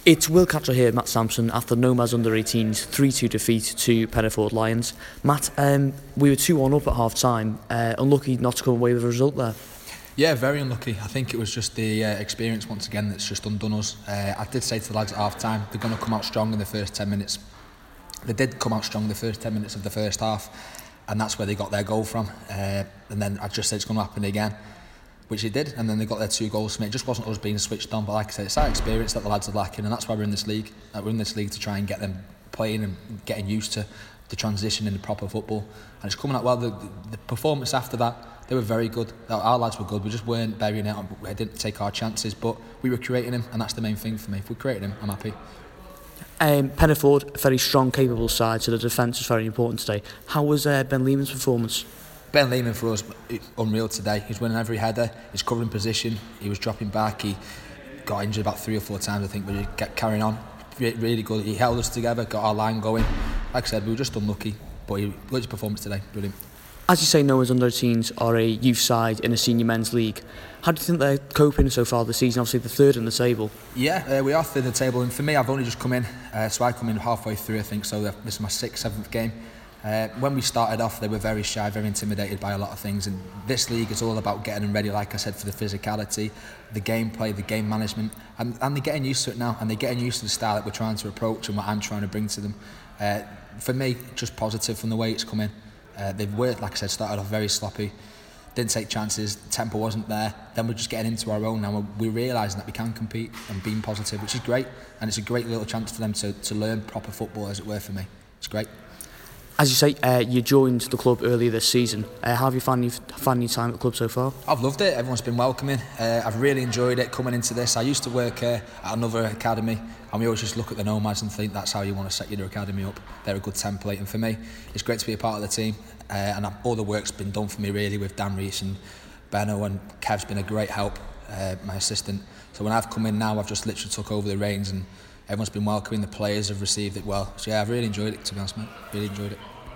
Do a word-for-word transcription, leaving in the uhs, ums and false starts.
It's Will Catcher here, Matt Sampson, after Nomads under eighteens three two defeat to Pennyford Lions. Matt, um, we were two one up at half time. Uh, unlucky not to come away with a result there. Yeah, very unlucky. I think it was just the uh, experience once again that's just undone us. Uh, I did say to the lads at half time, they're going to come out strong in the first ten minutes. They did come out strong in the first ten minutes of the first half, and that's where they got their goal from. Uh, and then I just said it's going to happen again, which it did, and then they got their two goals from it. It just wasn't us being switched on, but like I said, it's that experience that the lads are lacking, and that's why we're in this league. Uh, we're in this league to try and get them playing and getting used to the transition into proper football, and it's coming out well. The, the, the performance after that, they were very good. Our lads were good. We just weren't burying it. We didn't take our chances, but we were creating them, and that's the main thing for me. If we created them, I'm happy. Um, Pennyford, a very strong, capable side, so the defence is very important today. How was uh, Ben Lehman's performance? Ben Lehman for us, unreal today. He's winning every header, he's covering position, he was dropping back, he got injured about three or four times I think, but he kept carrying on. Re- really good, he held us together, got our line going. Like I said, we were just unlucky, but he got his performance today, brilliant. As you say, Noah's under eighteens are a youth side in a senior men's league. How do you think they're coping so far this season? Obviously the third in the table. Yeah, uh, we are third in the table, and for me I've only just come in, uh, so I come in halfway through I think, so this is my sixth, seventh game. Uh, when we started off, they were very shy, very intimidated by a lot of things, and this league is all about getting them ready, like I said, for the physicality, the gameplay, the game management, and, and they're getting used to it now, and they're getting used to the style that we're trying to approach and what I'm trying to bring to them. Uh, for me, just positive from the way it's come in. Uh, they've worked, like I said, started off very sloppy, didn't take chances, tempo wasn't there, then we're just getting into our own now, we're realising that we can compete and being positive, which is great, and it's a great little chance for them to, to learn proper football, as it were, for me. It's great. As you say, uh, you joined the club earlier this season. Uh, how have you found, you found your time at the club so far? I've loved it. Everyone's been welcoming. Uh, I've really enjoyed it coming into this. I used to work uh, at another academy, and we always just look at the Nomads and think that's how you want to set your academy up. They're a good template, and for me, it's great to be a part of the team. Uh, and I've, all the work's been done for me really with Dan Rees and Benno, and Kev's been a great help, uh, my assistant. So when I've come in now, I've just literally took over the reins, and everyone's been welcoming. The players have received it well. So yeah, I've really enjoyed it, to be honest, mate. Really enjoyed it.